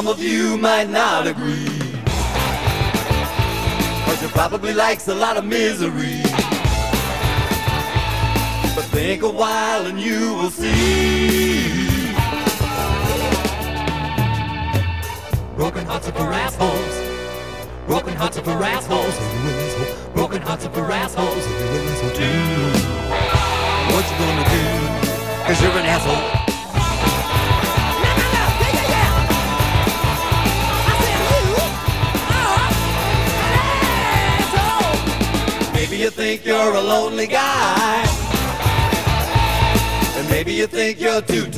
some of you might not agree, 'cause you probably likes a lot of misery. But think a while and you will see. Broken hearts are for assholes. Broken hearts are for assholes. Broken hearts are for assholes. Do what you gonna do, 'cause you're an asshole. Maybe you think you're a lonely guy, and maybe you think you're too